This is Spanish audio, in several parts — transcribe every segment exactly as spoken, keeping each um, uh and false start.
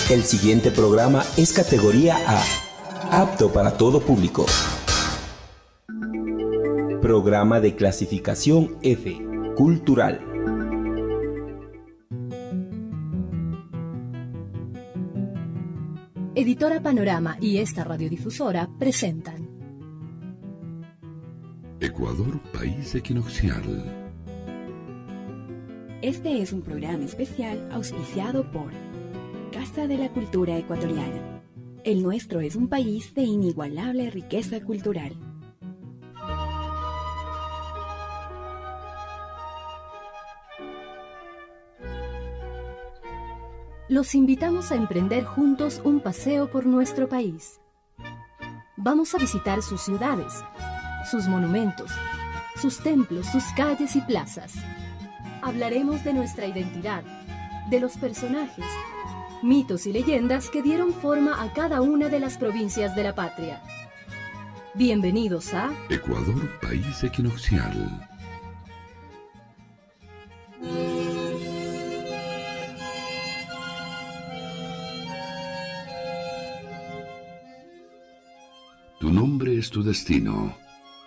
El siguiente programa es categoría A, apto para todo público. Programa de clasificación F, cultural. Editora Panorama y esta radiodifusora presentan Ecuador, país equinoccial. Este es un programa especial auspiciado por Casa de la Cultura Ecuatoriana. El nuestro es un país de inigualable riqueza cultural. Los invitamos a emprender juntos un paseo por nuestro país. Vamos a visitar sus ciudades, sus monumentos, sus templos, sus calles y plazas. Hablaremos de nuestra identidad, de los personajes, mitos y leyendas que dieron forma a cada una de las provincias de la patria. Bienvenidos a Ecuador, país equinoccial. Tu nombre es tu destino.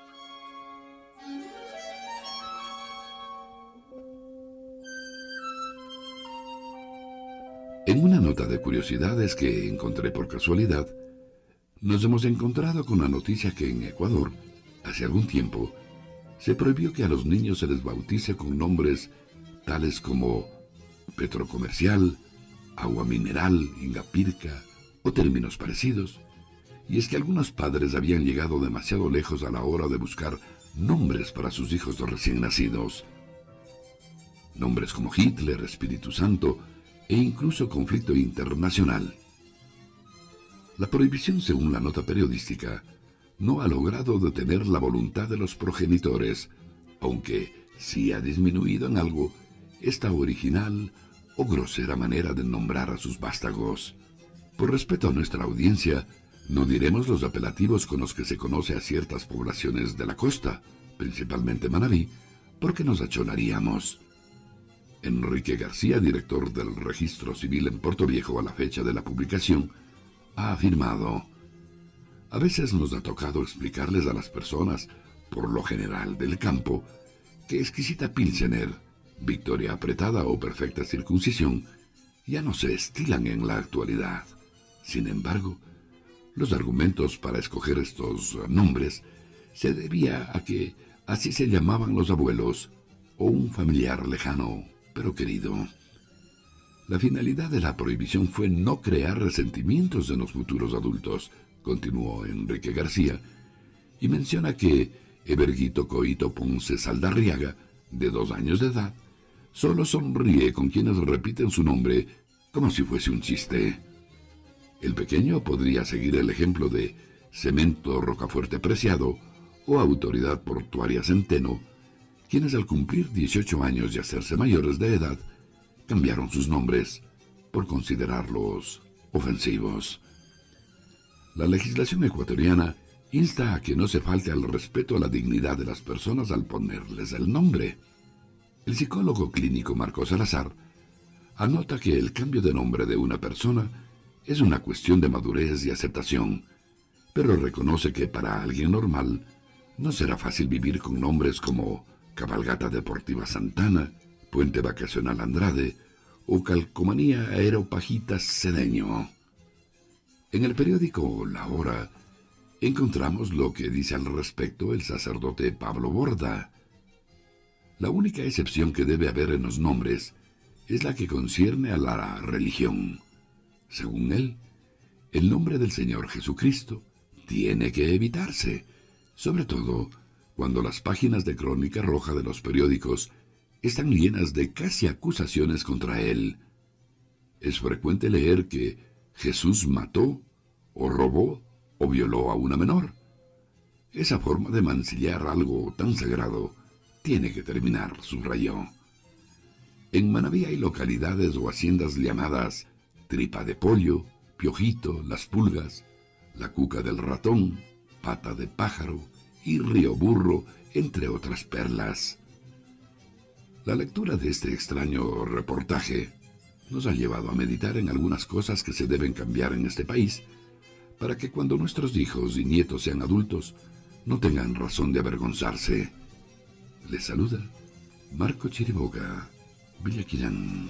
En una nota de curiosidades que encontré por casualidad, nos hemos encontrado con la noticia que en Ecuador, hace algún tiempo, se prohibió que a los niños se les bautice con nombres tales como Petrocomercial, Agua Mineral, Ingapirca o términos parecidos. Y es que algunos padres habían llegado demasiado lejos a la hora de buscar nombres para sus hijos recién nacidos. Nombres como Hitler, Espíritu Santo e incluso conflicto internacional. La prohibición, según la nota periodística, no ha logrado detener la voluntad de los progenitores, aunque sí ha disminuido en algo esta original o grosera manera de nombrar a sus vástagos. Por respeto a nuestra audiencia, no diremos los apelativos con los que se conoce a ciertas poblaciones de la costa, principalmente Manabí, porque nos achonaríamos. Enrique García, director del Registro Civil en Puerto Viejo a la fecha de la publicación, ha afirmado: a veces nos ha tocado explicarles a las personas, por lo general del campo, que exquisita Pilsener, victoria apretada o perfecta circuncisión ya no se estilan en la actualidad. Sin embargo, los argumentos para escoger estos nombres se debía a que así se llamaban los abuelos o un familiar lejano pero querido. La finalidad de la prohibición fue no crear resentimientos en los futuros adultos, continuó Enrique García, y menciona que Everguito Coito Ponce Saldarriaga, de dos años de edad, solo sonríe con quienes repiten su nombre como si fuese un chiste. El pequeño podría seguir el ejemplo de Cemento Rocafuerte Preciado o Autoridad Portuaria Centeno, quienes al cumplir dieciocho años y hacerse mayores de edad, cambiaron sus nombres por considerarlos ofensivos. La legislación ecuatoriana insta a que no se falte al respeto a la dignidad de las personas al ponerles el nombre. El psicólogo clínico Marcos Salazar anota que el cambio de nombre de una persona es una cuestión de madurez y aceptación, pero reconoce que para alguien normal no será fácil vivir con nombres como Cabalgata Deportiva Santana, Puente Vacacional Andrade o Calcomanía Aeropajitas Cedeño. En el periódico La Hora encontramos lo que dice al respecto el sacerdote Pablo Borda. La única excepción que debe haber en los nombres es la que concierne a la religión. Según él, el nombre del Señor Jesucristo tiene que evitarse, sobre todo cuando las páginas de crónica roja de los periódicos están llenas de casi acusaciones contra él. Es frecuente leer que Jesús mató, o robó, o violó a una menor. Esa forma de mancillar algo tan sagrado tiene que terminar, subrayó. En Manabí hay localidades o haciendas llamadas Tripa de Pollo, Piojito, Las Pulgas, La Cuca del Ratón, Pata de Pájaro y Río Burro, entre otras perlas. La lectura de este extraño reportaje nos ha llevado a meditar en algunas cosas que se deben cambiar en este país para que cuando nuestros hijos y nietos sean adultos no tengan razón de avergonzarse. Les saluda Marco Chiriboga, Villaquirán.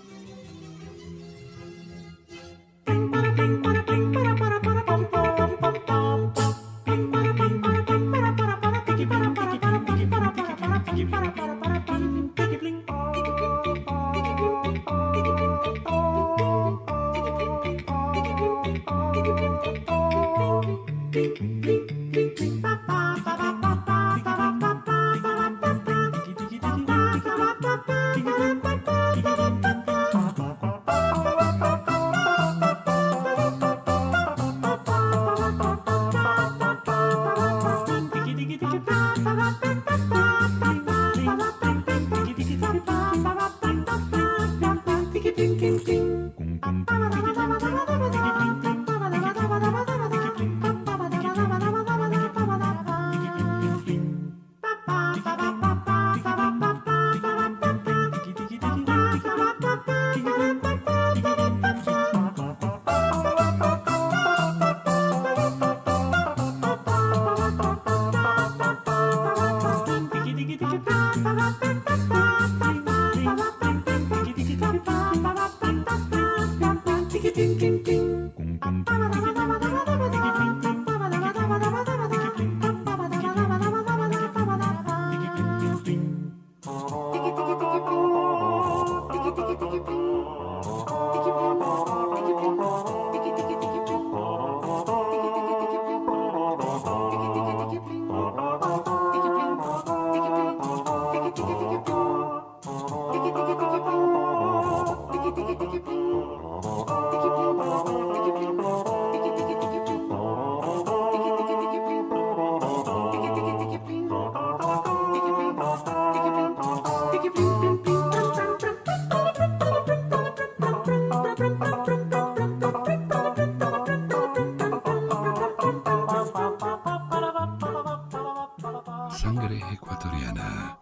Sangre ecuatoriana,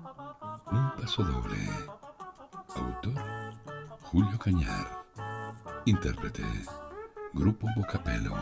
un paso doble. Autor, Julio Cañar. Intérprete, Grupo Bocapelo.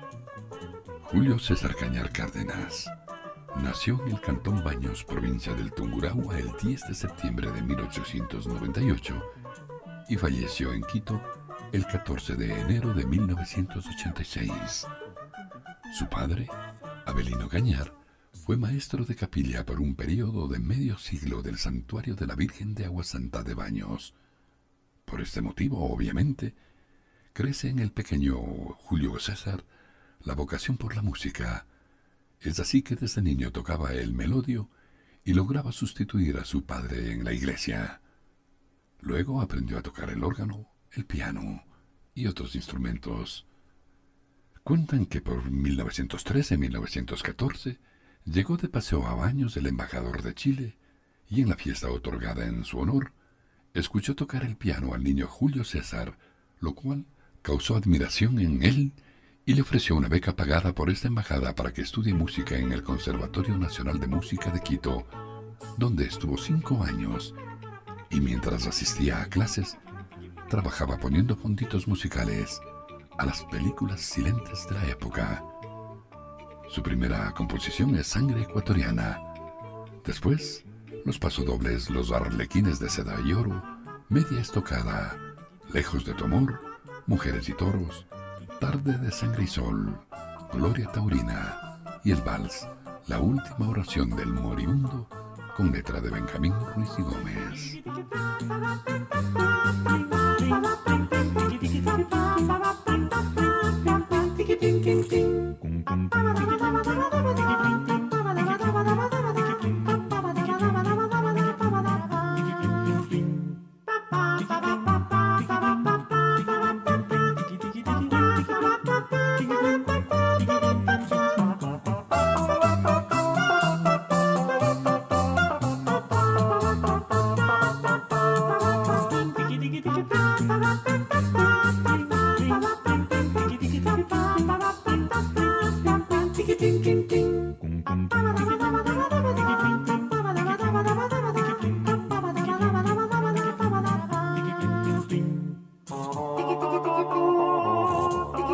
Julio César Cañar Cárdenas nació en el Cantón Baños, provincia del Tungurahua, el diez de septiembre de mil ochocientos noventa y ocho y falleció en Quito el catorce de enero de mil novecientos ochenta y seis. Su padre, Abelino Cañar, fue maestro de capilla por un periodo de medio siglo del Santuario de la Virgen de Agua Santa de Baños. Por este motivo, obviamente, crece en el pequeño Julio César la vocación por la música. Es así que desde niño tocaba el melodio y lograba sustituir a su padre en la iglesia. Luego aprendió a tocar el órgano, el piano y otros instrumentos. Cuentan que por mil novecientos trece a mil novecientos catorce llegó de paseo a Baños el embajador de Chile y en la fiesta otorgada en su honor escuchó tocar el piano al niño Julio César, lo cual causó admiración en él y le ofreció una beca pagada por esta embajada para que estudie música en el Conservatorio Nacional de Música de Quito, donde estuvo cinco años, y mientras asistía a clases, trabajaba poniendo fonditos musicales a las películas silentes de la época. Su primera composición es Sangre ecuatoriana. Después, los pasodobles Los arlequines de seda y oro, Media estocada, Lejos de tu amor, Mujeres y toros, Tarde de sangre y sol, Gloria taurina y el vals La última oración del moribundo, con letra de Benjamín Ruiz y Gómez.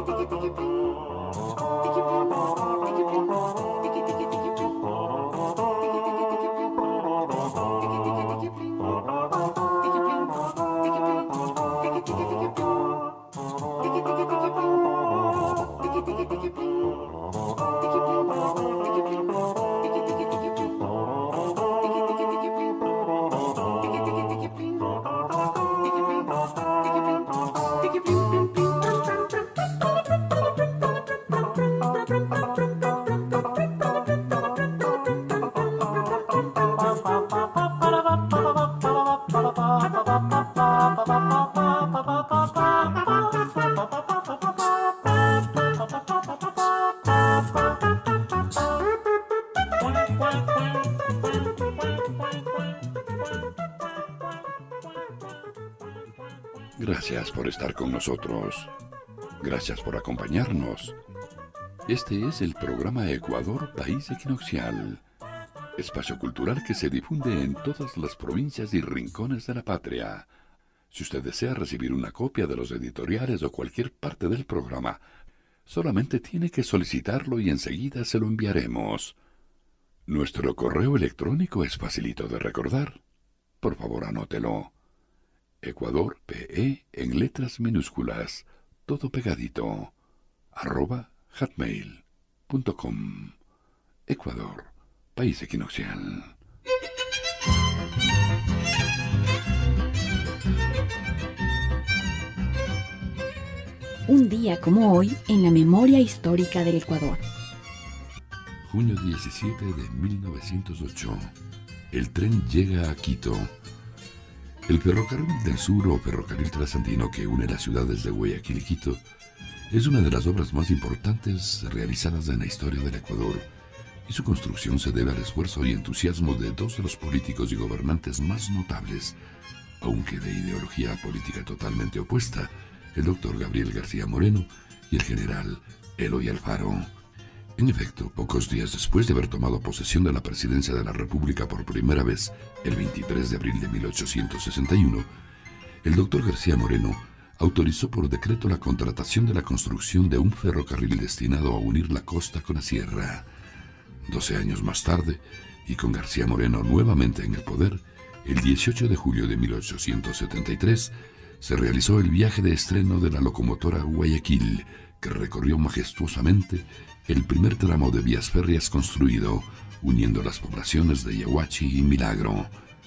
Gracias por estar con nosotros. Gracias por acompañarnos. Este es el programa Ecuador, País Equinoccial, espacio cultural que se difunde en todas las provincias y rincones de la patria. Si usted desea recibir una copia de los editoriales o cualquier parte del programa, solamente tiene que solicitarlo y enseguida se lo enviaremos. Nuestro correo electrónico es facilito de recordar. Por favor, anótelo. Ecuador P E en letras minúsculas, todo pegadito, arroba hotmail punto com. Ecuador, País Equinoccial. Un día como hoy en la memoria histórica del Ecuador. junio diecisiete de mil novecientos ocho. El tren llega a Quito. El ferrocarril del sur o ferrocarril trasandino que une las ciudades de Guayaquil y Quito es una de las obras más importantes realizadas en la historia del Ecuador, y su construcción se debe al esfuerzo y entusiasmo de dos de los políticos y gobernantes más notables, aunque de ideología política totalmente opuesta, el doctor Gabriel García Moreno y el general Eloy Alfaro. En efecto, pocos días después de haber tomado posesión de la presidencia de la República por primera vez, el veintitrés de abril de mil ochocientos sesenta y uno, el doctor García Moreno autorizó por decreto la contratación de la construcción de un ferrocarril destinado a unir la costa con la sierra. Doce años más tarde, y con García Moreno nuevamente en el poder, el dieciocho de julio de mil ochocientos setenta y tres, se realizó el viaje de estreno de la locomotora Guayaquil, que recorrió majestuosamente el primer tramo de vías férreas construido, uniendo las poblaciones de Yaguachi y Milagro.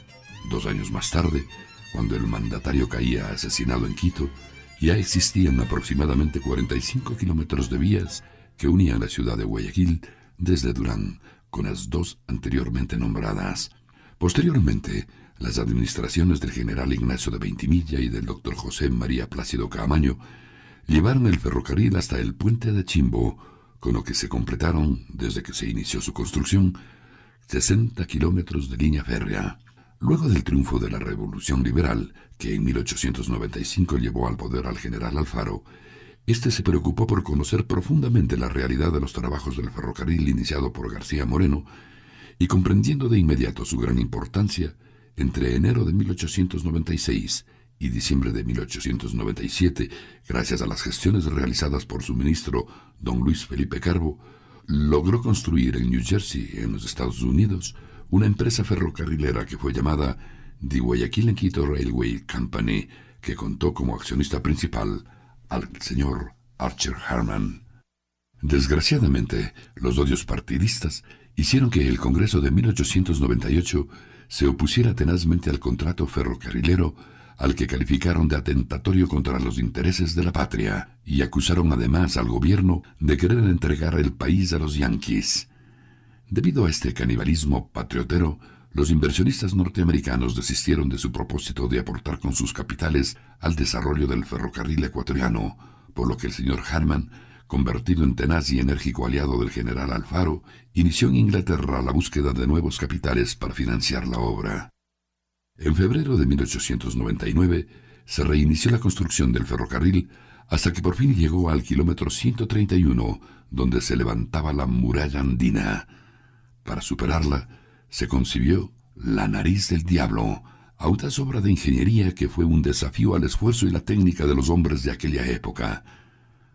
Dos años más tarde, cuando el mandatario caía asesinado en Quito, ya existían aproximadamente cuarenta y cinco kilómetros de vías que unían la ciudad de Guayaquil desde Durán con las dos anteriormente nombradas. Posteriormente, las administraciones del general Ignacio de Veintimilla y del doctor José María Plácido Caamaño llevaron el ferrocarril hasta el puente de Chimbo, con lo que se completaron, desde que se inició su construcción, sesenta kilómetros de línea férrea. Luego del triunfo de la Revolución Liberal, que en mil ochocientos noventa y cinco llevó al poder al general Alfaro, este se preocupó por conocer profundamente la realidad de los trabajos del ferrocarril iniciado por García Moreno, y comprendiendo de inmediato su gran importancia, entre enero de mil ochocientos noventa y seis y diciembre de mil ochocientos noventa y siete, gracias a las gestiones realizadas por su ministro, don Luis Felipe Carbo, logró construir en New Jersey, en los Estados Unidos, una empresa ferrocarrilera que fue llamada The Guayaquil and Quito Railway Company, que contó como accionista principal al señor Archer Harman. Desgraciadamente, los odios partidistas hicieron que el Congreso de mil ochocientos noventa y ocho se opusiera tenazmente al contrato ferrocarrilero, al que calificaron de atentatorio contra los intereses de la patria, y acusaron además al gobierno de querer entregar el país a los yanquis. Debido a este canibalismo patriotero, los inversionistas norteamericanos desistieron de su propósito de aportar con sus capitales al desarrollo del ferrocarril ecuatoriano, por lo que el señor Harman, convertido en tenaz y enérgico aliado del general Alfaro, inició en Inglaterra la búsqueda de nuevos capitales para financiar la obra. En febrero de mil ochocientos noventa y nueve se reinició la construcción del ferrocarril hasta que por fin llegó al kilómetro ciento treinta y uno, donde se levantaba la muralla andina. Para superarla, se concibió la Nariz del Diablo, audaz obra de ingeniería que fue un desafío al esfuerzo y la técnica de los hombres de aquella época.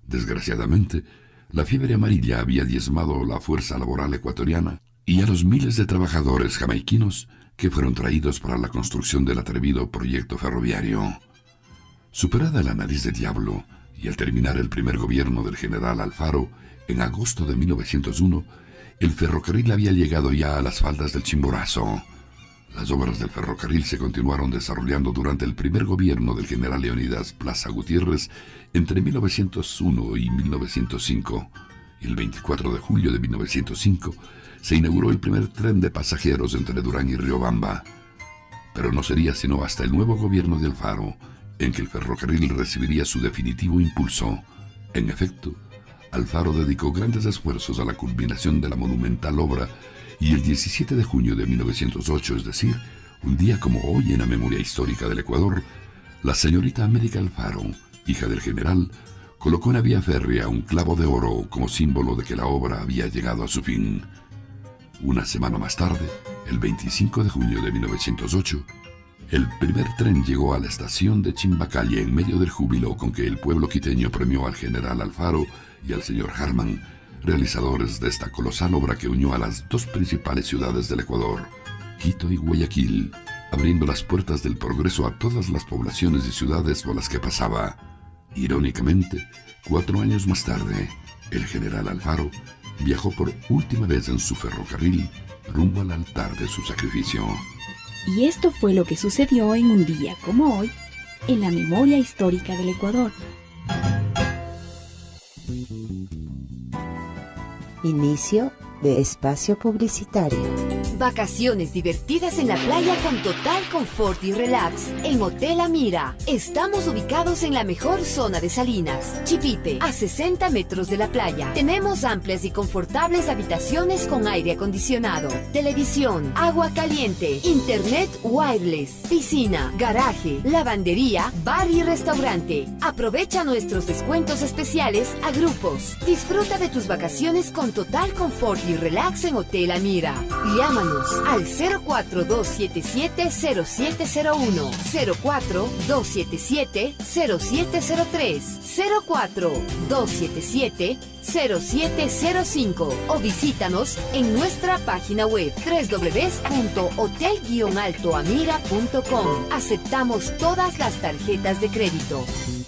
Desgraciadamente, la fiebre amarilla había diezmado la fuerza laboral ecuatoriana y a los miles de trabajadores jamaiquinos que fueron traídos para la construcción del atrevido proyecto ferroviario. Superada la nariz de diablo, y al terminar el primer gobierno del general Alfaro, en agosto de mil novecientos uno, el ferrocarril había llegado ya a las faldas del Chimborazo. Las obras del ferrocarril se continuaron desarrollando durante el primer gobierno del general Leonidas Plaza Gutiérrez entre mil novecientos uno y mil novecientos cinco. Y el veinticuatro de julio de mil novecientos cinco se inauguró el primer tren de pasajeros entre Durán y Riobamba. Pero no sería sino hasta el nuevo gobierno de Alfaro en que el ferrocarril recibiría su definitivo impulso. En efecto, Alfaro dedicó grandes esfuerzos a la culminación de la monumental obra y el diecisiete de junio de mil novecientos ocho, es decir, un día como hoy en la memoria histórica del Ecuador, la señorita América Alfaro, hija del general, colocó en la vía férrea un clavo de oro como símbolo de que la obra había llegado a su fin. Una semana más tarde, el veinticinco de junio de mil novecientos ocho, el primer tren llegó a la estación de Chimbacalle en medio del júbilo con que el pueblo quiteño premió al general Alfaro y al señor Harman, realizadores de esta colosal obra que unió a las dos principales ciudades del Ecuador, Quito y Guayaquil, abriendo las puertas del progreso a todas las poblaciones y ciudades por las que pasaba. Irónicamente, cuatro años más tarde, el general Alfaro viajó por última vez en su ferrocarril rumbo al altar de su sacrificio. Y esto fue lo que sucedió en un día como hoy, en la memoria histórica del Ecuador. Inicio de espacio publicitario. Vacaciones divertidas en la playa con total confort y relax en Hotel Amira. Estamos ubicados en la mejor zona de Salinas, Chipite, a sesenta metros de la playa. Tenemos amplias y confortables habitaciones con aire acondicionado, televisión, agua caliente, internet wireless, piscina, garaje, lavandería, bar y restaurante. Aprovecha nuestros descuentos especiales a grupos. Disfruta de tus vacaciones con total confort y relax en Hotel Amira. Llámanos al cero cuatro dos siete siete cero siete cero uno, cero cuatro dos siete siete cero siete cero tres, cero cuatro dos siete siete cero siete cero cinco o visítanos en nuestra página web doble u doble u doble u punto hotel guion alto amira punto com. Aceptamos todas las tarjetas de crédito.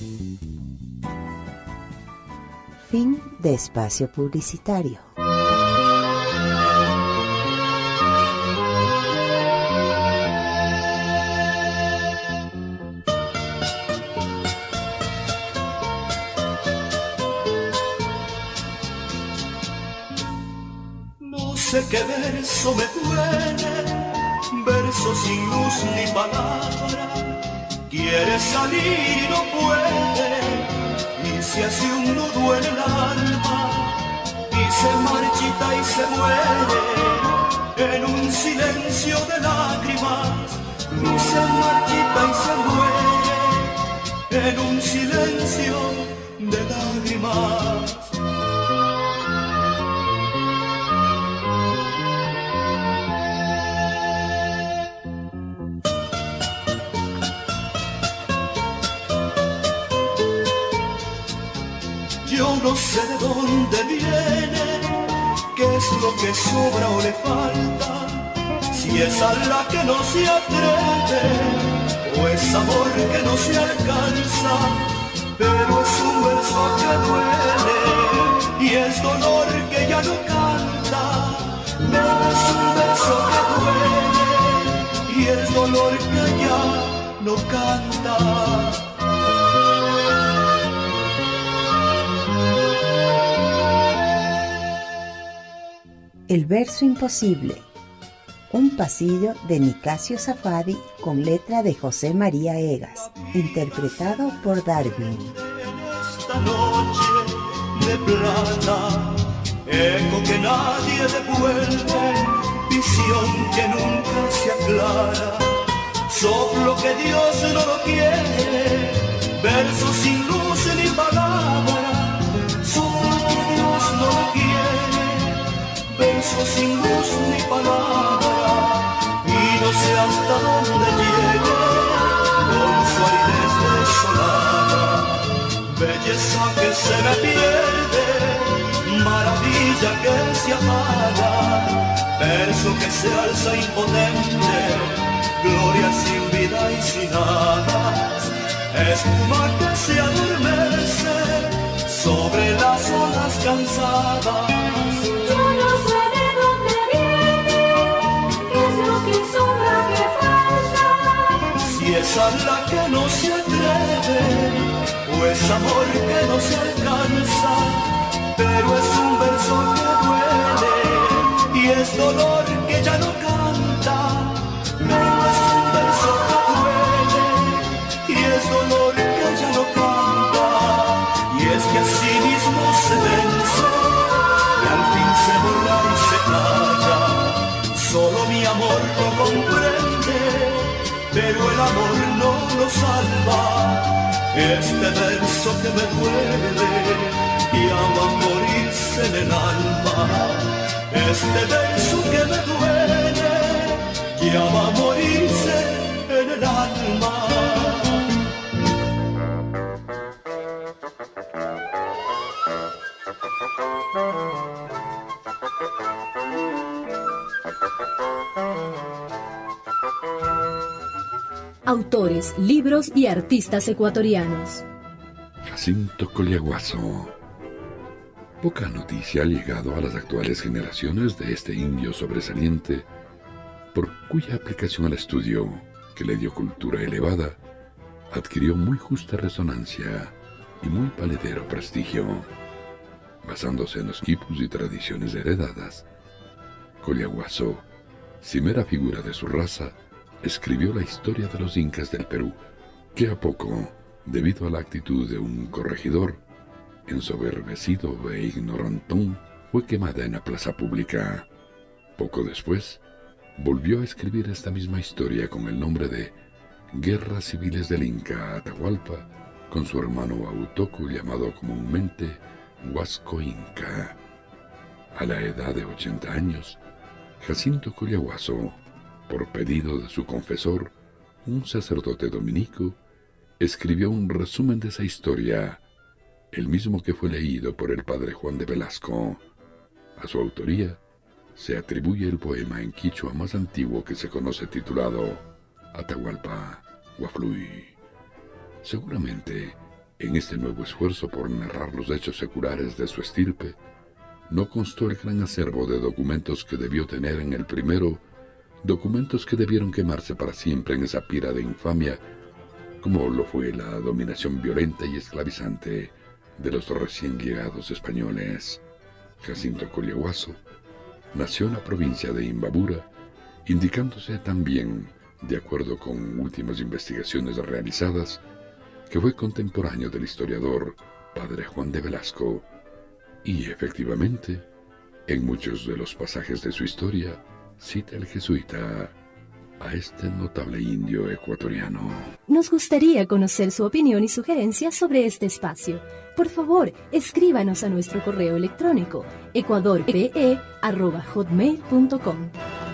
Fin de espacio publicitario. No sé qué verso me duele, verso sin luz ni palabra. Quiere salir y no puede, y se hace un nudo en el alma, y se marchita y se muere en un silencio de lágrimas. Y se marchita y se muere en un silencio de lágrimas. Yo no sé de dónde viene, qué es lo que sobra o le falta, si es a la que no se atreve, o es amor que no se alcanza, pero es un verso que duele, y es dolor que ya no canta, pero es un verso que duele, y es dolor que ya no canta. El verso imposible, un pasillo de Nicasio Safadi con letra de José María Egas, interpretado por Darwin. Esta noche de plata, eco que nadie devuelve, visión que nunca se aclara, soplo que Dios no lo quiere, verso sin luz ni palabra, soplo que Dios no lo quiere, verso sin luz ni palabra, y no sé hasta dónde llegue, con su aridez desolada, belleza que se me pierde, maravilla que se apaga, verso que se alza impotente, gloria sin vida y sin alas, espuma que se adormece sobre las olas cansadas. Yo no sé de dónde viene, qué es lo que sobra, que falta. Si es habla que no se atreve, o es amor que no se alcanza, pero es un verso que duele, y es dolor que ya no canta, pero es un verso que duele, y es dolor que ya no canta, y es que así mismo se vence, y al fin se borra y se calla, solo mi amor lo comprende, pero el amor no lo salva, este verso que me duele, llama a morirse en el alma, este verso que me duele, llama a morirse en el alma. Autores, libros y artistas ecuatorianos. Jacinto Colliaguazo. Poca noticia ha llegado a las actuales generaciones de este indio sobresaliente, por cuya aplicación al estudio, que le dio cultura elevada, adquirió muy justa resonancia y muy valedero prestigio. Basándose en los quipus y tradiciones heredadas, Colliaguazo, cimera figura de su raza, escribió la historia de los incas del Perú, que a poco, debido a la actitud de un corregidor, ensoberbecido e ignorantón, fue quemada en la plaza pública. Poco después, volvió a escribir esta misma historia con el nombre de Guerras Civiles del Inca Atahualpa, con su hermano Autocu, llamado comúnmente Huasco Inca. A la edad de ochenta años, Jacinto Colliaguazo, por pedido de su confesor, un sacerdote dominico, escribió un resumen de esa historia, el mismo que fue leído por el padre Juan de Velasco. A su autoría se atribuye el poema en quichua más antiguo que se conoce, titulado Atahualpa Huafluy. Seguramente, en este nuevo esfuerzo por narrar los hechos seculares de su estirpe, no constó el gran acervo de documentos que debió tener en el primero, documentos que debieron quemarse para siempre en esa pira de infamia, como lo fue la dominación violenta y esclavizante de los recién llegados españoles. Jacinto Colliaguazo nació en la provincia de Imbabura, indicándose también, de acuerdo con últimas investigaciones realizadas, que fue contemporáneo del historiador padre Juan de Velasco, y efectivamente, en muchos de los pasajes de su historia, cita el jesuita a este notable indio ecuatoriano. Nos gustaría conocer su opinión y sugerencias sobre este espacio. Por favor, escríbanos a nuestro correo electrónico ecuadorpe arroba hotmail punto com.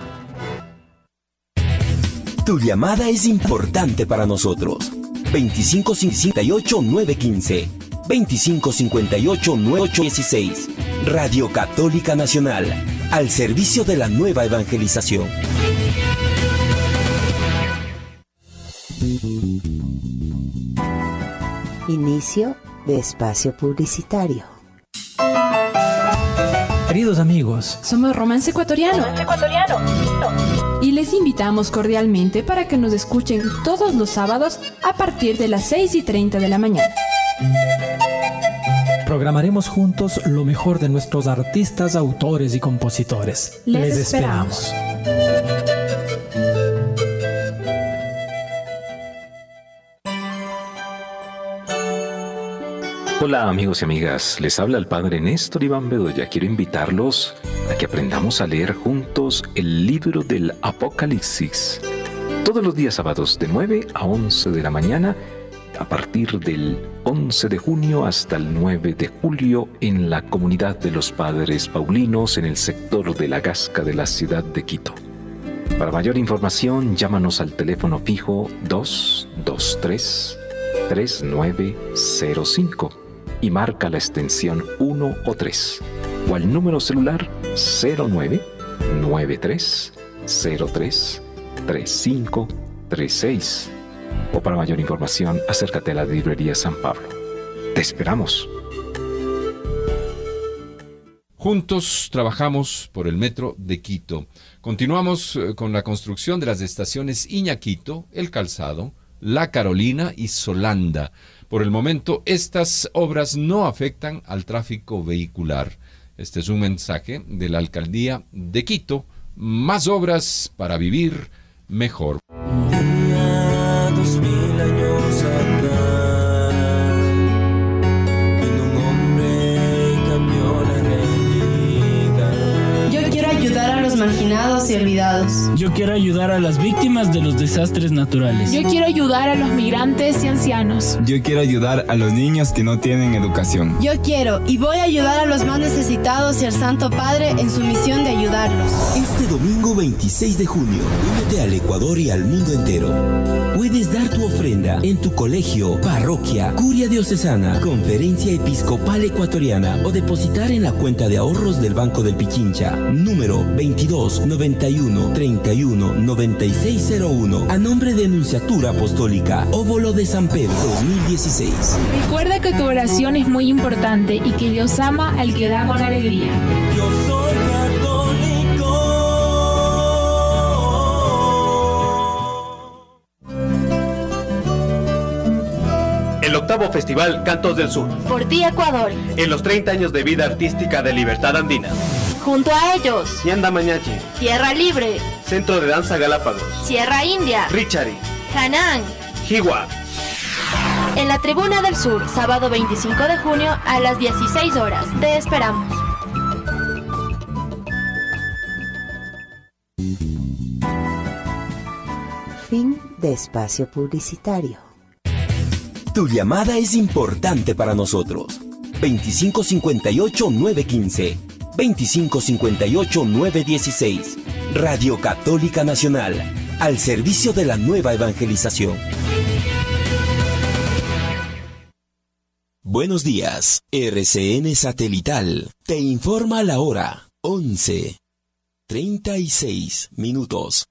Tu llamada es importante para nosotros. veinticinco cincuenta y ocho, nueve quince. veinticinco cincuenta y ocho, nueve dieciséis. Radio Católica Nacional, al servicio de la nueva evangelización. Inicio de espacio publicitario. Queridos amigos, somos Romance Ecuatoriano. Romance Ecuatoriano. Y les invitamos cordialmente para que nos escuchen todos los sábados a partir de las seis y treinta de la mañana. Programaremos juntos lo mejor de nuestros artistas, autores y compositores. Les, Les esperamos. esperamos. Hola amigos y amigas, les habla el padre Néstor Iván Bedoya. Quiero invitarlos a que aprendamos a leer juntos el libro del Apocalipsis. Todos los días sábados de nueve a once de la mañana, a partir del once de junio hasta el nueve de julio, en la comunidad de los Padres Paulinos, en el sector de La Gasca de la ciudad de Quito. Para mayor información, llámanos al teléfono fijo dos dos tres, tres nueve cero cinco. y marca la extensión uno o tres o al número celular cero nueve nueve tres cero tres tres cinco tres seis. O para mayor información, acércate a la librería San Pablo. ¡Te esperamos! Juntos trabajamos por el metro de Quito. Continuamos con la construcción de las estaciones Iñaquito, El Calzado, La Carolina y Solanda. Por el momento, estas obras no afectan al tráfico vehicular. Este es un mensaje de la Alcaldía de Quito. Más obras para vivir mejor. Día dos mil años atrás, vino un hombre y cambió la realidad. Yo quiero ayudar a los marginados y olvidados. Yo quiero ayudar a las víctimas de los desastres naturales. Yo quiero ayudar a los migrantes y ancianos. Yo quiero ayudar a los niños que no tienen educación. Yo quiero y voy a ayudar a los más necesitados y al Santo Padre en su misión de ayudarlos. Este domingo veintiséis de junio, únete al Ecuador y al mundo entero. Puedes dar tu ofrenda en tu colegio, parroquia, curia diocesana, conferencia episcopal ecuatoriana o depositar en la cuenta de ahorros del Banco del Pichincha, número veintidós noventa y uno treinta y uno noventa y seis cero uno, a nombre de Nunciatura Apostólica, Óvulo de San Pedro dos mil dieciséis. Recuerda que tu oración es muy importante y que Dios ama al que da con alegría. Yo soy católico. El octavo Festival Cantos del Sur. Por ti, Ecuador. En los treinta años de vida artística de Libertad Andina. Junto a ellos, Yanda Mañachi, Tierra Libre, Centro de Danza Galápagos, Sierra India, Richari, Hanán, Jiwa. En la Tribuna del Sur, sábado veinticinco de junio a las dieciséis horas. Te esperamos. Fin de espacio publicitario. Tu llamada es importante para nosotros. veinticinco cincuenta y ocho nueve quince, veinticinco cincuenta y ocho nueve dieciséis. Radio Católica Nacional, al servicio de la nueva evangelización. Buenos días, R C N Satelital te informa la hora once, treinta y seis minutos.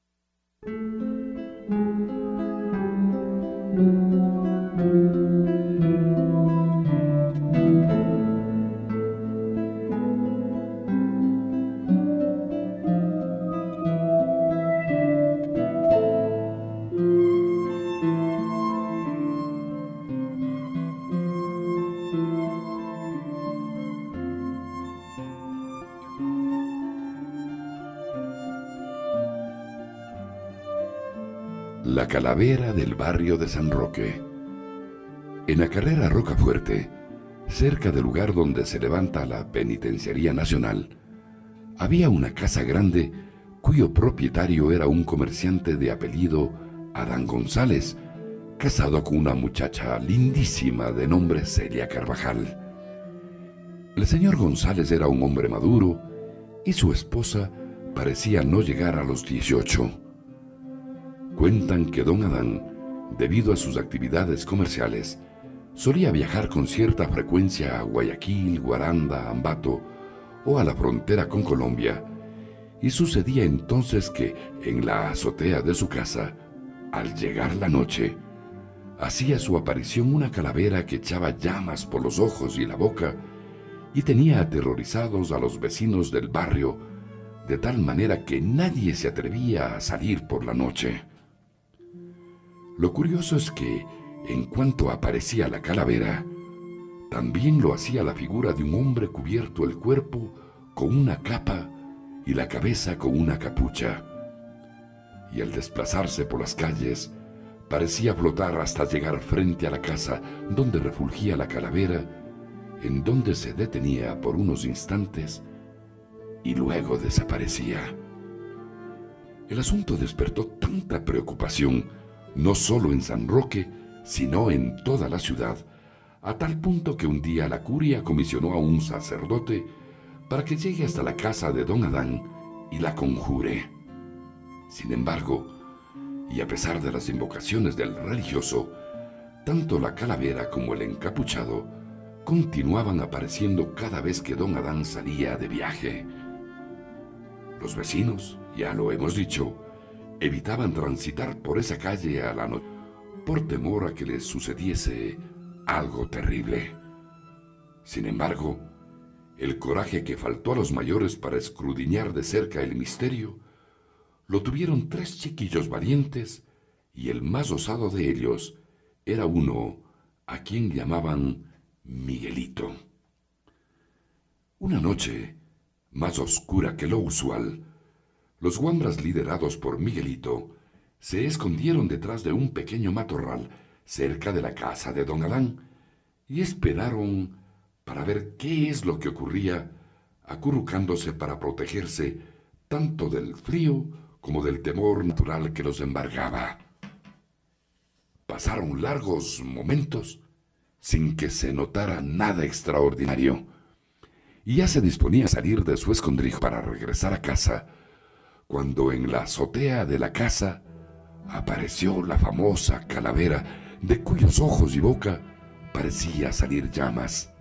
La calavera del barrio de San Roque. En la carrera Rocafuerte, cerca del lugar donde se levanta la Penitenciaría Nacional, había una casa grande cuyo propietario era un comerciante de apellido Adán González, casado con una muchacha lindísima de nombre Celia Carvajal. El señor González era un hombre maduro y su esposa parecía no llegar a los dieciocho. Cuentan que don Adán, debido a sus actividades comerciales, solía viajar con cierta frecuencia a Guayaquil, Guaranda, Ambato o a la frontera con Colombia, y sucedía entonces que en la azotea de su casa, al llegar la noche, hacía su aparición una calavera que echaba llamas por los ojos y la boca y tenía aterrorizados a los vecinos del barrio, de tal manera que nadie se atrevía a salir por la noche. Lo curioso es que, en cuanto aparecía la calavera, también lo hacía la figura de un hombre cubierto el cuerpo con una capa y la cabeza con una capucha. Y al desplazarse por las calles, parecía flotar hasta llegar frente a la casa donde refulgía la calavera, en donde se detenía por unos instantes y luego desaparecía. El asunto despertó tanta preocupación, no solo en San Roque, sino en toda la ciudad, a tal punto que un día la curia comisionó a un sacerdote para que llegue hasta la casa de don Adán y la conjure. Sin embargo, y a pesar de las invocaciones del religioso, tanto la calavera como el encapuchado continuaban apareciendo cada vez que don Adán salía de viaje. Los vecinos, ya lo hemos dicho, evitaban transitar por esa calle a la noche por temor a que les sucediese algo terrible. Sin embargo, el coraje que faltó a los mayores para escudriñar de cerca el misterio lo tuvieron tres chiquillos valientes, y el más osado de ellos era uno a quien llamaban Miguelito. Una noche, más oscura que lo usual, los guambras liderados por Miguelito se escondieron detrás de un pequeño matorral cerca de la casa de don Adán y esperaron para ver qué es lo que ocurría, acurrucándose para protegerse tanto del frío como del temor natural que los embargaba. Pasaron largos momentos sin que se notara nada extraordinario, y ya se disponía a salir de su escondrijo para regresar a casa, cuando en la azotea de la casa apareció la famosa calavera, de cuyos ojos y boca parecía salir llamas.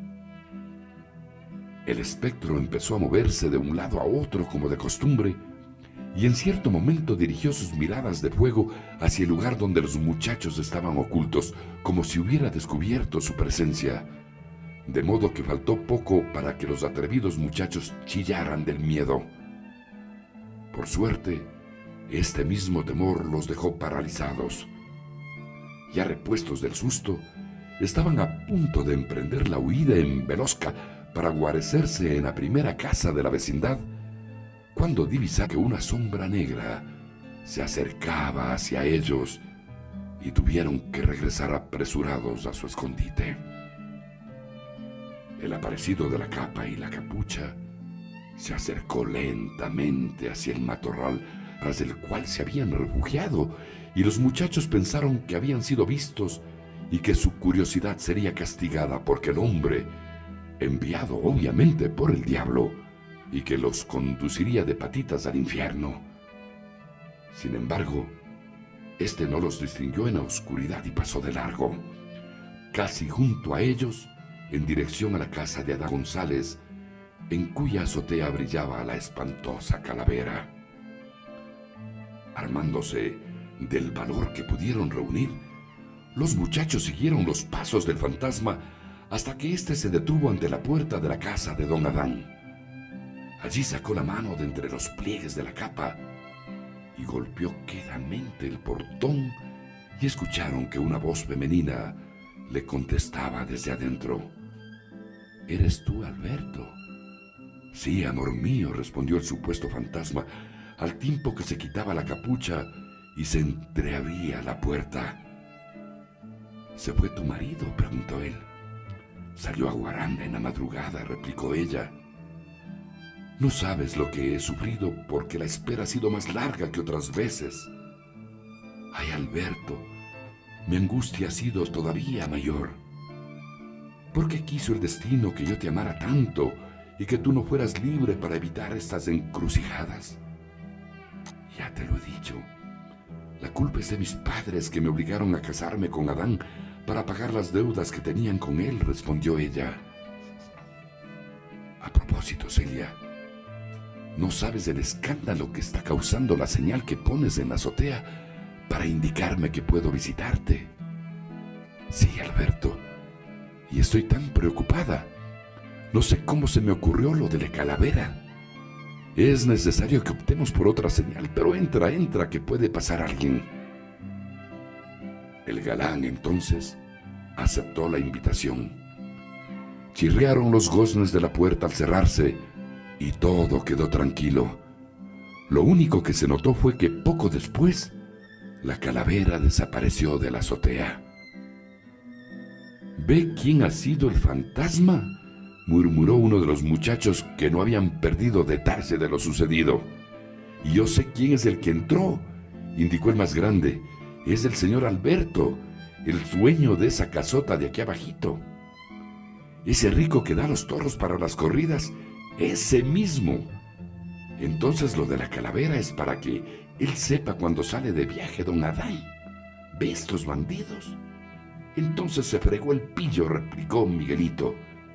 El espectro empezó a moverse de un lado a otro como de costumbre, y en cierto momento dirigió sus miradas de fuego hacia el lugar donde los muchachos estaban ocultos, como si hubiera descubierto su presencia, de modo que faltó poco para que los atrevidos muchachos chillaran del miedo. Por suerte, este mismo temor los dejó paralizados. Ya repuestos del susto, estaban a punto de emprender la huida en velosca para guarecerse en la primera casa de la vecindad, cuando divisaron que una sombra negra se acercaba hacia ellos y tuvieron que regresar apresurados a su escondite. El aparecido de la capa y la capucha se acercó lentamente hacia el matorral tras el cual se habían refugiado, y los muchachos pensaron que habían sido vistos y que su curiosidad sería castigada porque el hombre, enviado obviamente por el diablo, y que los conduciría de patitas al infierno. Sin embargo, este no los distinguió en la oscuridad y pasó de largo, casi junto a ellos, en dirección a la casa de Adán González, en cuya azotea brillaba la espantosa calavera. Armándose del valor que pudieron reunir, los muchachos siguieron los pasos del fantasma hasta que éste se detuvo ante la puerta de la casa de don Adán. Allí sacó la mano de entre los pliegues de la capa y golpeó quedamente el portón, y escucharon que una voz femenina le contestaba desde adentro. ¿Eres tú, Alberto? Sí, amor mío, respondió el supuesto fantasma, al tiempo que se quitaba la capucha y se entreabría la puerta. ¿Se fue tu marido?, preguntó él. Salió a Guaranda en la madrugada, replicó ella. No sabes lo que he sufrido porque la espera ha sido más larga que otras veces. Ay, Alberto, mi angustia ha sido todavía mayor. ¿Por qué quiso el destino que yo te amara tanto y que tú no fueras libre para evitar estas encrucijadas? Ya te lo he dicho. La culpa es de mis padres, que me obligaron a casarme con Adán para pagar las deudas que tenían con él, respondió ella. A propósito, Celia, ¿no sabes el escándalo que está causando la señal que pones en la azotea para indicarme que puedo visitarte? Sí, Alberto, y estoy tan preocupada. No sé cómo se me ocurrió lo de la calavera. Es necesario que optemos por otra señal, pero entra, entra, que puede pasar alguien. El galán, entonces, aceptó la invitación. Chirriaron los goznes de la puerta al cerrarse, y todo quedó tranquilo. Lo único que se notó fue que poco después la calavera desapareció de la azotea. ¿Ve quién ha sido el fantasma?, murmuró uno de los muchachos que no habían perdido detalle de lo sucedido. Y yo sé quién es el que entró, indicó el más grande. Es el señor Alberto, el dueño de esa casota de aquí abajito. Ese rico que da los toros para las corridas, ese mismo. Entonces lo de la calavera es para que él sepa cuando sale de viaje don Adán. ¿Ve estos bandidos? Entonces se fregó el pillo, replicó Miguelito.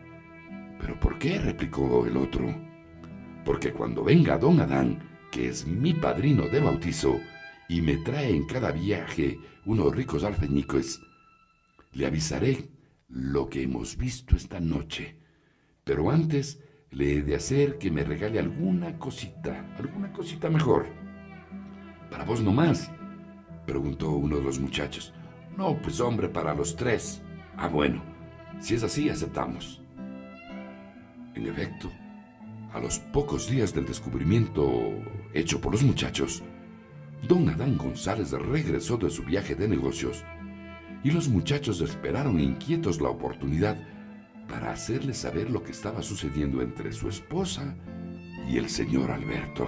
¿Pero por qué?, replicó el otro. Porque cuando venga don Adán, que es mi padrino de bautizo, y me trae en cada viaje unos ricos alfeñiques, le avisaré lo que hemos visto esta noche, pero antes le he de hacer que me regale alguna cosita, alguna cosita mejor. ¿Para vos nomás?, preguntó uno de los muchachos. No, pues hombre, para los tres. Ah, bueno, si es así, aceptamos. En efecto, a los pocos días del descubrimiento hecho por los muchachos, don Adán González regresó de su viaje de negocios y los muchachos esperaron inquietos la oportunidad para hacerle saber lo que estaba sucediendo entre su esposa y el señor Alberto.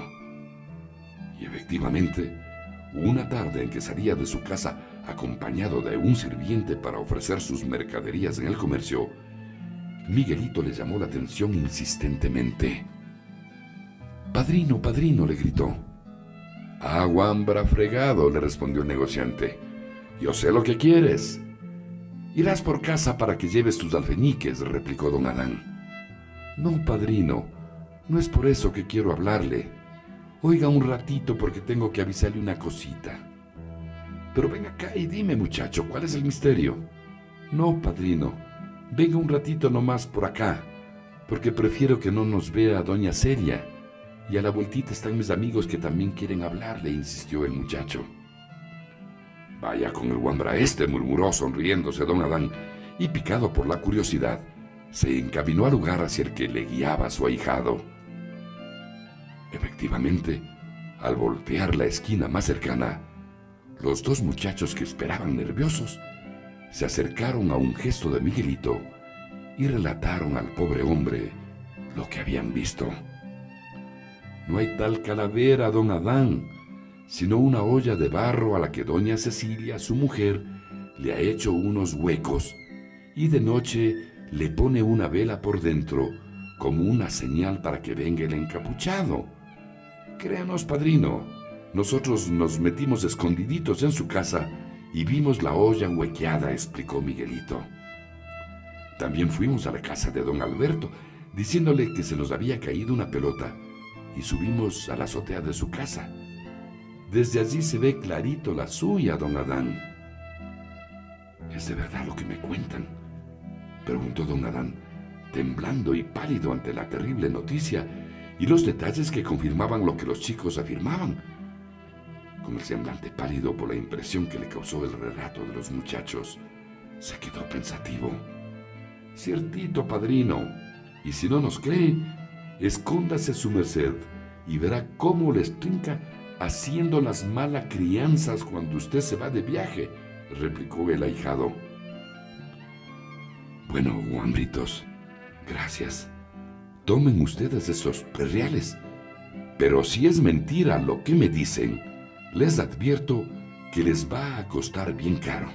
Y efectivamente, una tarde en que salía de su casa acompañado de un sirviente para ofrecer sus mercaderías en el comercio, Miguelito le llamó la atención insistentemente. «Padrino, padrino», le gritó. «Ah, guambra fregado», le respondió el negociante. «Yo sé lo que quieres». «Irás por casa para que lleves tus alfeñiques», replicó don Adán. «No, padrino, no es por eso que quiero hablarle. Oiga un ratito porque tengo que avisarle una cosita». «Pero ven acá y dime, muchacho, ¿cuál es el misterio?» «No, padrino, venga un ratito nomás por acá, porque prefiero que no nos vea doña Celia. Y a la vueltita están mis amigos que también quieren hablarle», insistió el muchacho. «Vaya con el guambra este», murmuró sonriéndose don Adán, y picado por la curiosidad, se encaminó al lugar hacia el que le guiaba su ahijado. Efectivamente, al voltear la esquina más cercana, los dos muchachos que esperaban nerviosos se acercaron a un gesto de Miguelito y relataron al pobre hombre lo que habían visto. «No hay tal calavera, don Adán, sino una olla de barro a la que doña Cecilia, su mujer, le ha hecho unos huecos y de noche le pone una vela por dentro como una señal para que venga el encapuchado. Créanos, padrino, nosotros nos metimos escondiditos en su casa y vimos la olla huequeada», explicó Miguelito. «También fuimos a la casa de don Alberto, diciéndole que se nos había caído una pelota, y subimos a la azotea de su casa. Desde allí se ve clarito la suya, don Adán». «¿Es de verdad lo que me cuentan?», preguntó don Adán, temblando y pálido ante la terrible noticia y los detalles que confirmaban lo que los chicos afirmaban. Con el semblante pálido por la impresión que le causó el relato de los muchachos, se quedó pensativo. «Ciertito, padrino, y si no nos cree, escóndase su merced y verá cómo les trinca haciendo las malas crianzas cuando usted se va de viaje», replicó el ahijado. «Bueno, guambritos, gracias. Tomen ustedes esos perreales. Pero si es mentira lo que me dicen, les advierto que les va a costar bien caro».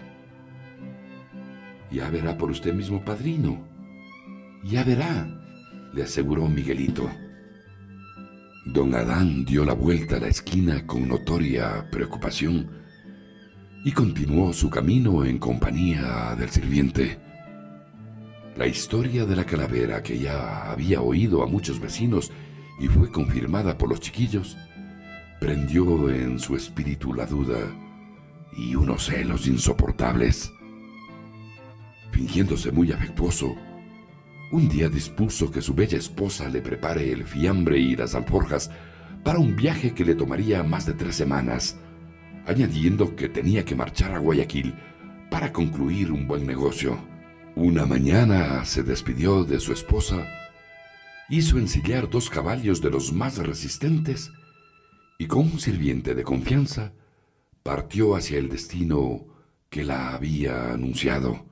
«Ya verá por usted mismo, padrino. Ya verá», le aseguró Miguelito. Don Adán dio la vuelta a la esquina con notoria preocupación y continuó su camino en compañía del sirviente. La historia de la calavera, que ya había oído a muchos vecinos y fue confirmada por los chiquillos, prendió en su espíritu la duda y unos celos insoportables. Fingiéndose muy afectuoso, un día dispuso que su bella esposa le prepare el fiambre y las alforjas para un viaje que le tomaría más de tres semanas, añadiendo que tenía que marchar a Guayaquil para concluir un buen negocio. Una mañana se despidió de su esposa, hizo ensillar dos caballos de los más resistentes y con un sirviente de confianza partió hacia el destino que la había anunciado.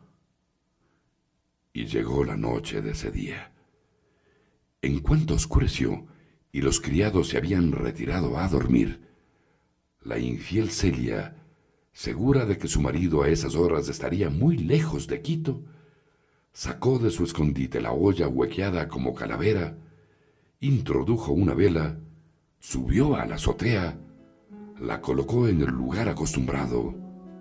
Y llegó la noche de ese día. En cuanto oscureció y los criados se habían retirado a dormir, la infiel Celia, segura de que su marido a esas horas estaría muy lejos de Quito, sacó de su escondite la olla huequeada como calavera, introdujo una vela, subió a la azotea, la colocó en el lugar acostumbrado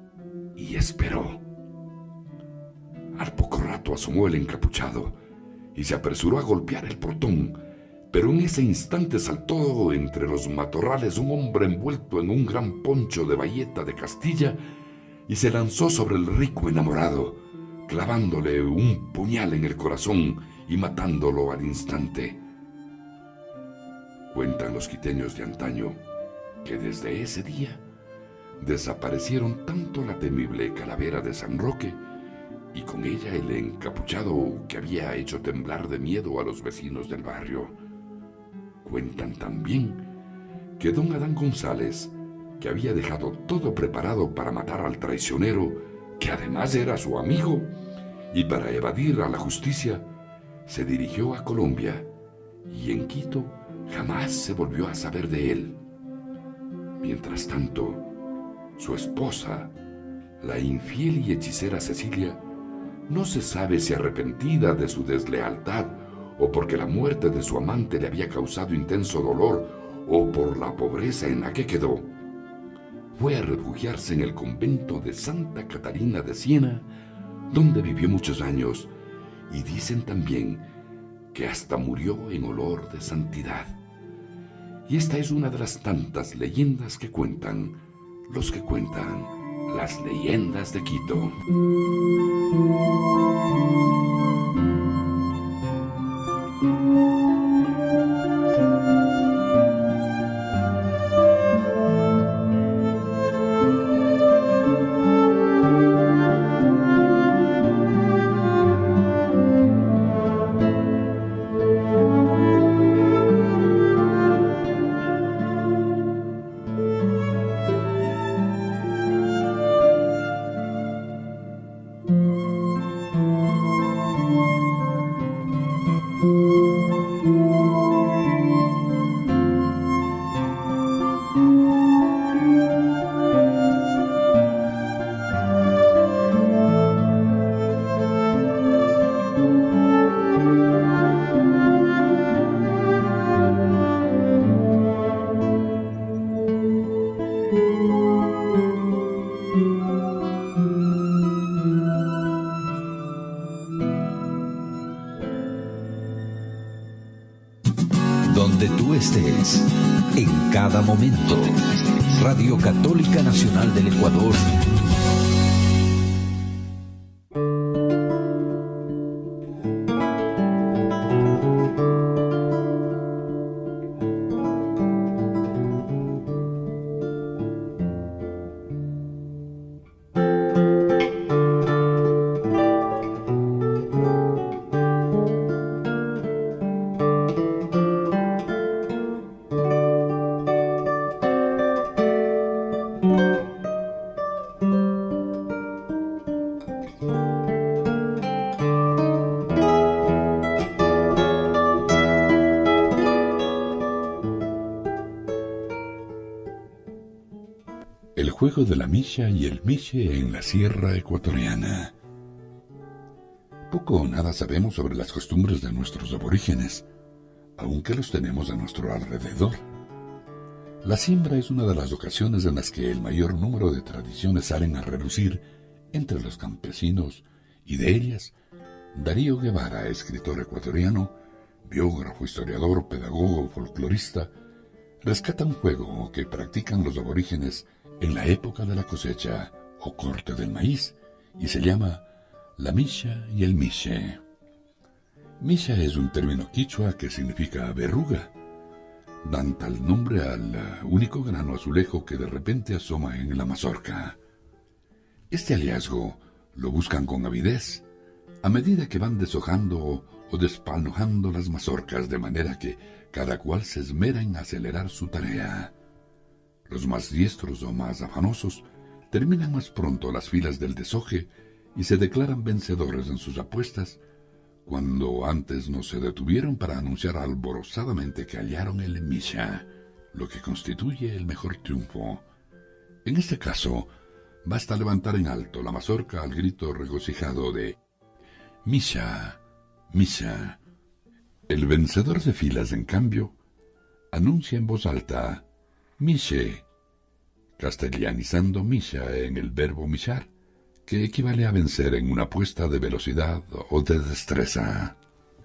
y esperó. Al poco rato asomó el encapuchado y se apresuró a golpear el portón, pero en ese instante saltó entre los matorrales un hombre envuelto en un gran poncho de bayeta de Castilla y se lanzó sobre el rico enamorado, clavándole un puñal en el corazón y matándolo al instante. Cuentan los quiteños de antaño que desde ese día desaparecieron tanto la temible calavera de San Roque y con ella el encapuchado que había hecho temblar de miedo a los vecinos del barrio. Cuentan también que don Adán González, que había dejado todo preparado para matar al traicionero, que además era su amigo, y para evadir a la justicia, se dirigió a Colombia, y en Quito jamás se volvió a saber de él. Mientras tanto, su esposa, la infiel y hechicera Cecilia, no se sabe si arrepentida de su deslealtad o porque la muerte de su amante le había causado intenso dolor o por la pobreza en la que quedó, fue a refugiarse en el convento de Santa Catarina de Siena, donde vivió muchos años, y dicen también que hasta murió en olor de santidad. Y esta es una de las tantas leyendas que cuentan los que cuentan las leyendas de Quito. Donde tú estés, en cada momento. Radio Católica Nacional del Ecuador. El juego de la milla y el miche en la sierra ecuatoriana. Poco o nada sabemos sobre las costumbres de nuestros aborígenes, aunque los tenemos a nuestro alrededor. La siembra es una de las ocasiones en las que el mayor número de tradiciones salen a relucir entre los campesinos, y de ellas, Darío Guevara, escritor ecuatoriano, biógrafo, historiador, pedagogo, folclorista, rescata un juego que practican los aborígenes en la época de la cosecha o corte del maíz, y se llama la milla y el miche. Milla es un término quichua que significa verruga. Dan tal nombre al único grano azulejo que de repente asoma en la mazorca. Este hallazgo lo buscan con avidez, a medida que van deshojando o despalojando las mazorcas, de manera que cada cual se esmera en acelerar su tarea. Los más diestros o más afanosos terminan más pronto las filas del deshoje y se declaran vencedores en sus apuestas, cuando antes no se detuvieron para anunciar alborozadamente que hallaron el misha, lo que constituye el mejor triunfo. En este caso, basta levantar en alto la mazorca al grito regocijado de «Misha, misha». El vencedor de filas, en cambio, anuncia en voz alta «miche», castellanizando misha en el verbo michar, que equivale a vencer en una apuesta de velocidad o de destreza.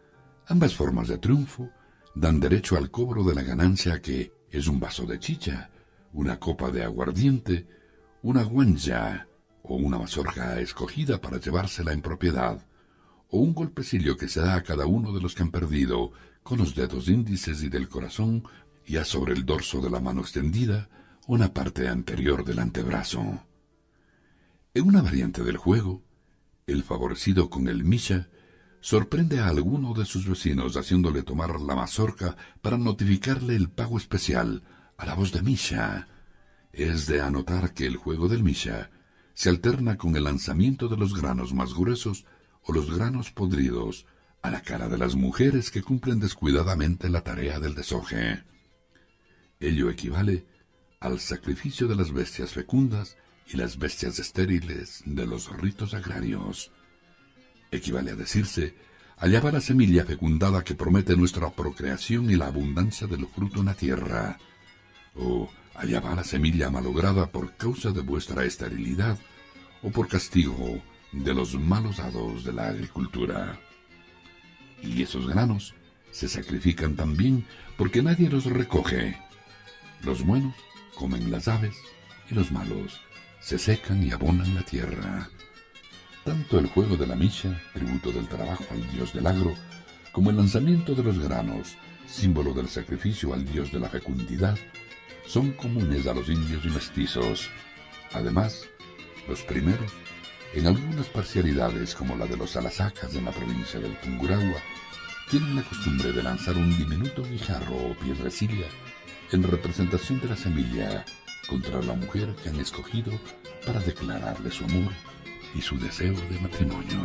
Ambas formas de triunfo dan derecho al cobro de la ganancia, que es un vaso de chicha, una copa de aguardiente, una guanja o una mazorca escogida para llevársela en propiedad, o un golpecillo que se da a cada uno de los que han perdido con los dedos índices y del corazón, ya sobre el dorso de la mano extendida, una parte anterior del antebrazo. En una variante del juego, el favorecido con el misha sorprende a alguno de sus vecinos haciéndole tomar la mazorca para notificarle el pago especial a la voz de misha. Es de anotar que el juego del misha se alterna con el lanzamiento de los granos más gruesos o los granos podridos a la cara de las mujeres que cumplen descuidadamente la tarea del deshoje. Ello equivale al sacrificio de las bestias fecundas y las bestias estériles de los ritos agrarios. Equivale a decirse, allá va la semilla fecundada que promete nuestra procreación y la abundancia del fruto en la tierra. O allá va la semilla malograda por causa de vuestra esterilidad o por castigo de los malos hados de la agricultura. Y esos granos se sacrifican también porque nadie los recoge. Los buenos comen las aves y los malos se secan y abonan la tierra. Tanto el juego de la misha, tributo del trabajo al dios del agro, como el lanzamiento de los granos, símbolo del sacrificio al dios de la fecundidad, son comunes a los indios y mestizos. Además, los primeros, en algunas parcialidades como la de los Alasacas en la provincia del Tungurahua, tienen la costumbre de lanzar un diminuto guijarro o piedrecilla en representación de la semilla contra la mujer que han escogido para declararle su amor y su deseo de matrimonio.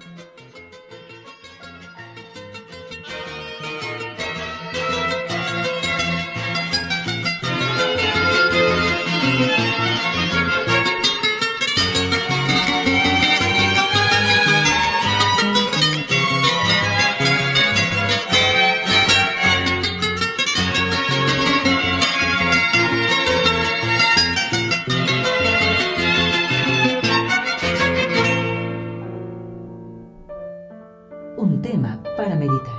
Un tema para meditar.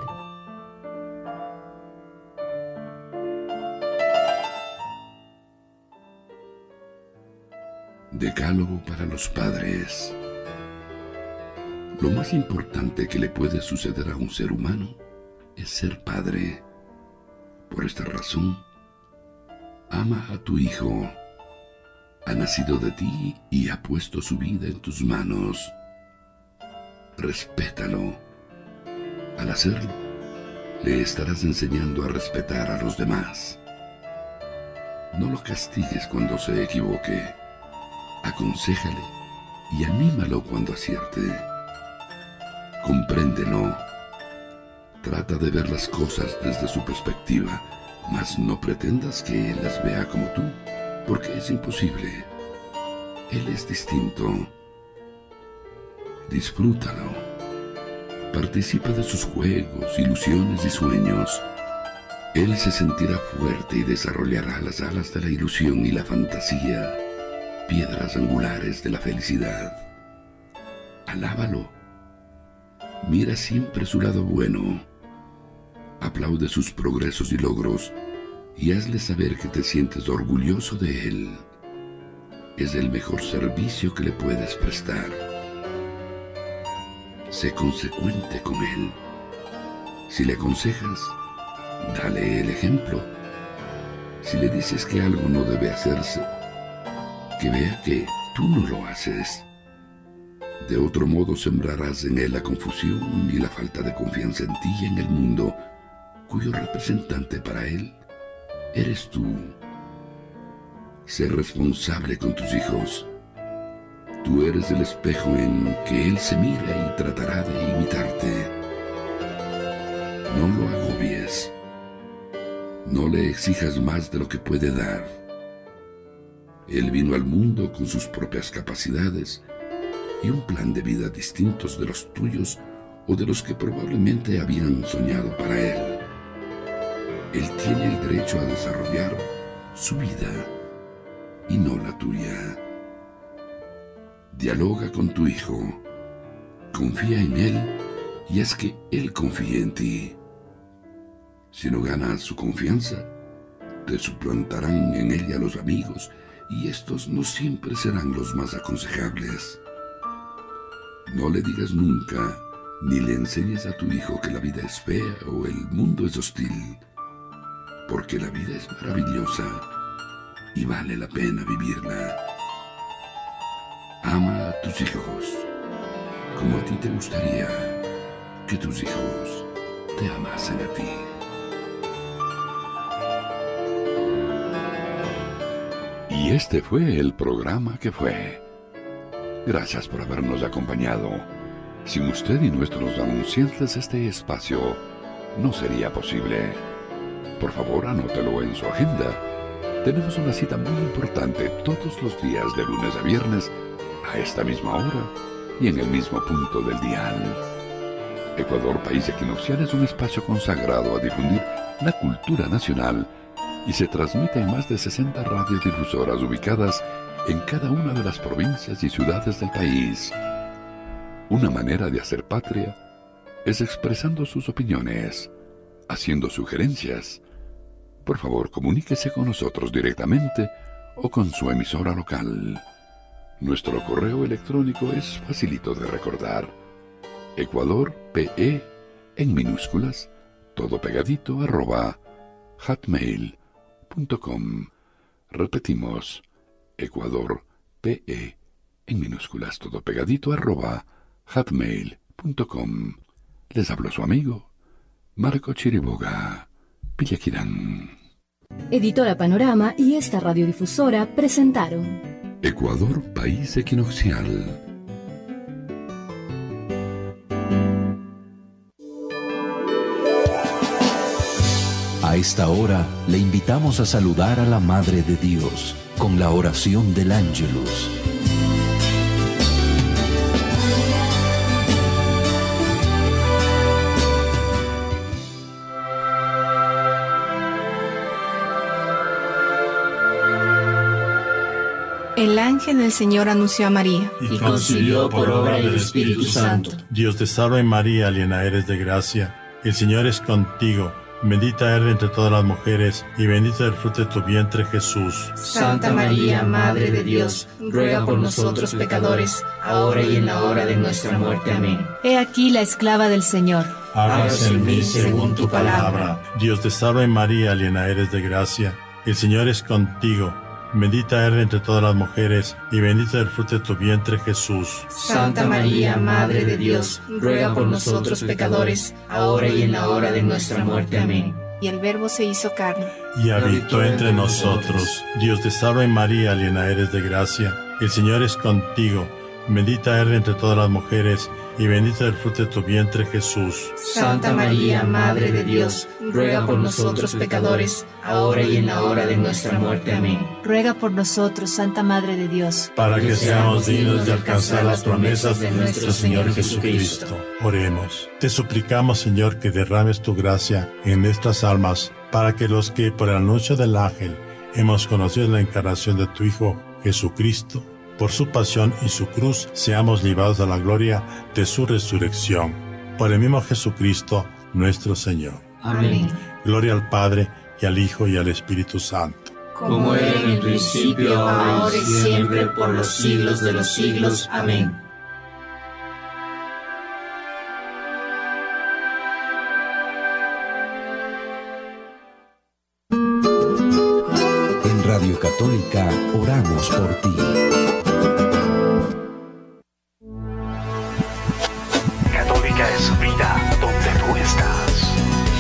Decálogo para los padres. Lo más importante que le puede suceder a un ser humano es ser padre. Por esta razón, ama a tu hijo. Ha nacido de ti y ha puesto su vida en tus manos. Respétalo. Al hacerlo, le estarás enseñando a respetar a los demás. No lo castigues cuando se equivoque. Aconséjale y anímalo cuando acierte. Compréndelo. Trata de ver las cosas desde su perspectiva, mas no pretendas que él las vea como tú, porque es imposible. Él es distinto. Disfrútalo. Participa de sus juegos, ilusiones y sueños. Él se sentirá fuerte y desarrollará las alas de la ilusión y la fantasía, piedras angulares de la felicidad. Alábalo. Mira siempre su lado bueno. Aplaude sus progresos y logros y hazle saber que te sientes orgulloso de él. Es el mejor servicio que le puedes prestar. Sé consecuente con él. Si le aconsejas, dale el ejemplo. Si le dices que algo no debe hacerse, que vea que tú no lo haces. De otro modo sembrarás en él la confusión y la falta de confianza en ti y en el mundo, cuyo representante para él eres tú. Sé responsable con tus hijos. Tú eres el espejo en que él se mira y tratará de imitarte. No lo agobies. No le exijas más de lo que puede dar. Él vino al mundo con sus propias capacidades y un plan de vida distintos de los tuyos o de los que probablemente habían soñado para él. Él tiene el derecho a desarrollar su vida y no la tuya. Dialoga con tu hijo, confía en él y es que Él confía en ti. Si no ganas su confianza, te suplantarán en ella los amigos, y estos no siempre serán los más aconsejables. No le digas nunca, ni le enseñes a tu hijo que la vida es fea o el mundo es hostil, porque la vida es maravillosa y vale la pena vivirla. Ama a tus hijos como a ti te gustaría que tus hijos te amasen a ti. Y este fue el programa que fue. Gracias por habernos acompañado. Sin usted y nuestros anunciantes, este espacio no sería posible. Por favor, anótelo en su agenda. Tenemos una cita muy importante todos los días de lunes a viernes a esta misma hora y en el mismo punto del dial. Ecuador, país equinoccial, es un espacio consagrado a difundir la cultura nacional y se transmite en más de sesenta radiodifusoras ubicadas en cada una de las provincias y ciudades del país. Una manera de hacer patria es expresando sus opiniones, haciendo sugerencias. Por favor, comuníquese con nosotros directamente o con su emisora local. Nuestro correo electrónico es facilito de recordar. ecuadorpe en minúsculas, todo pegadito, arroba hotmail punto com. Repetimos, ecuadorpe en minúsculas, todo pegadito, arroba hotmail punto com. Les habló su amigo Marco Chiriboga, Pillaquirán. Editora Panorama y esta radiodifusora presentaron Ecuador, país equinoccial. A esta hora le invitamos a saludar a la Madre de Dios con la oración del Ángelus. El ángel del Señor anunció a María y concibió por obra del Espíritu Santo. Dios te salve María, llena eres de gracia, el Señor es contigo. Bendita eres entre todas las mujeres, y bendito el fruto de tu vientre, Jesús. Santa María, Madre de Dios, ruega por nosotros pecadores, ahora y en la hora de nuestra muerte. Amén. He aquí la esclava del Señor. Hágase en mí según tu palabra. Dios te salve María, llena eres de gracia, el Señor es contigo. Bendita eres entre todas las mujeres, y bendito el fruto de tu vientre, Jesús. Santa María, Madre de Dios, ruega por nosotros pecadores, ahora y en la hora de nuestra muerte. Amén. Y el Verbo se hizo carne, y habitó entre nosotros. Dios te salve María, llena eres de gracia, el Señor es contigo. Bendita eres entre todas las mujeres, y bendito el fruto de tu vientre, Jesús. Santa María, Madre de Dios, ruega por nosotros pecadores, ahora y en la hora de nuestra muerte. Amén. Ruega por nosotros, Santa Madre de Dios, para que seamos dignos de alcanzar las promesas de nuestro Señor Jesucristo. Oremos. Te suplicamos, Señor, que derrames tu gracia en nuestras almas, para que los que por el anuncio del ángel hemos conocido la encarnación de tu Hijo Jesucristo, por su pasión y su cruz, seamos llevados a la gloria de su resurrección. Por el mismo Jesucristo, nuestro Señor. Amén. Gloria al Padre, y al Hijo, y al Espíritu Santo. Como era en el principio, ahora y siempre, por los siglos de los siglos. Amén. En Radio Católica, oramos por ti. Es vida donde tú estás.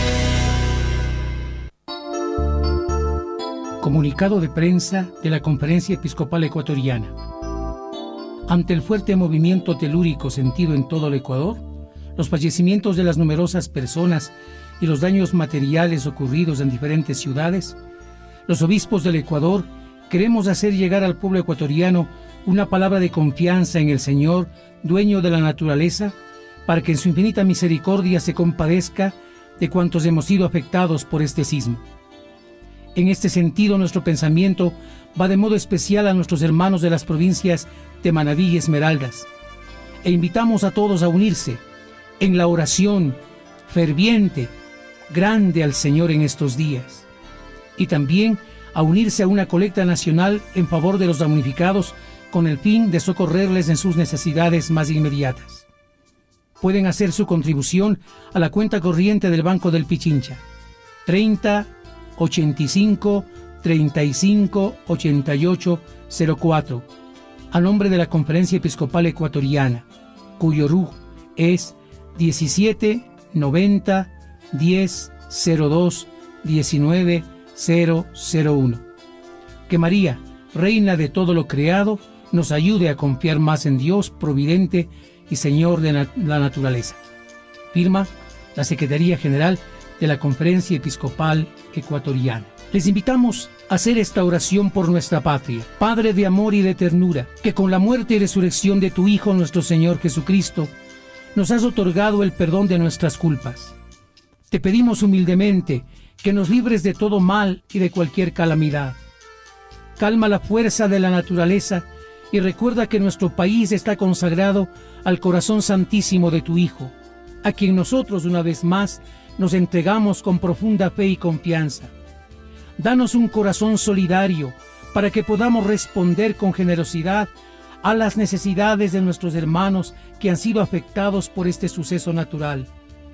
Comunicado de prensa de la Conferencia Episcopal Ecuatoriana. Ante el fuerte movimiento telúrico sentido en todo el Ecuador, los fallecimientos de las numerosas personas y los daños materiales ocurridos en diferentes ciudades, los obispos del Ecuador queremos hacer llegar al pueblo ecuatoriano una palabra de confianza en el Señor, dueño de la naturaleza, para que en su infinita misericordia se compadezca de cuantos hemos sido afectados por este sismo. En este sentido, nuestro pensamiento va de modo especial a nuestros hermanos de las provincias de Manabí y Esmeraldas, e invitamos a todos a unirse en la oración ferviente, grande al Señor en estos días. Y también a unirse a una colecta nacional en favor de los damnificados con el fin de socorrerles en sus necesidades más inmediatas. Pueden hacer su contribución a la cuenta corriente del Banco del Pichincha, treinta, ochenta y cinco, treinta y cinco, ochenta y ocho, cero cuatro, a nombre de la Conferencia Episcopal Ecuatoriana, cuyo R U es diecisiete, noventa, diez, cero dos, diecinueve, cero cero uno. Que María, Reina de todo lo creado, nos ayude a confiar más en Dios providente y Señor de na- la naturaleza. Firma la Secretaría General de la Conferencia Episcopal Ecuatoriana. Les invitamos a hacer esta oración por nuestra patria. Padre de amor y de ternura, que con la muerte y resurrección de tu Hijo, nuestro Señor Jesucristo, nos has otorgado el perdón de nuestras culpas. Te pedimos humildemente que nos libres de todo mal y de cualquier calamidad. Calma la fuerza de la naturaleza y recuerda que nuestro país está consagrado al corazón santísimo de tu Hijo, a quien nosotros una vez más nos entregamos con profunda fe y confianza. Danos un corazón solidario para que podamos responder con generosidad a las necesidades de nuestros hermanos que han sido afectados por este suceso natural.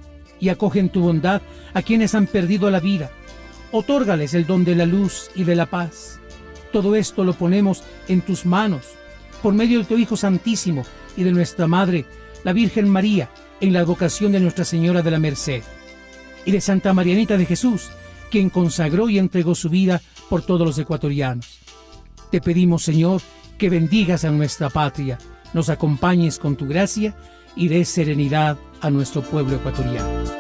Y acoge en tu bondad a quienes han perdido la vida. Otórgales el don de la luz y de la paz. Todo esto lo ponemos en tus manos, por medio de tu Hijo Santísimo y de nuestra Madre, la Virgen María, en la advocación de Nuestra Señora de la Merced, y de Santa Marianita de Jesús, quien consagró y entregó su vida por todos los ecuatorianos. Te pedimos, Señor, que bendigas a nuestra patria, nos acompañes con tu gracia y des serenidad a nuestro pueblo ecuatoriano.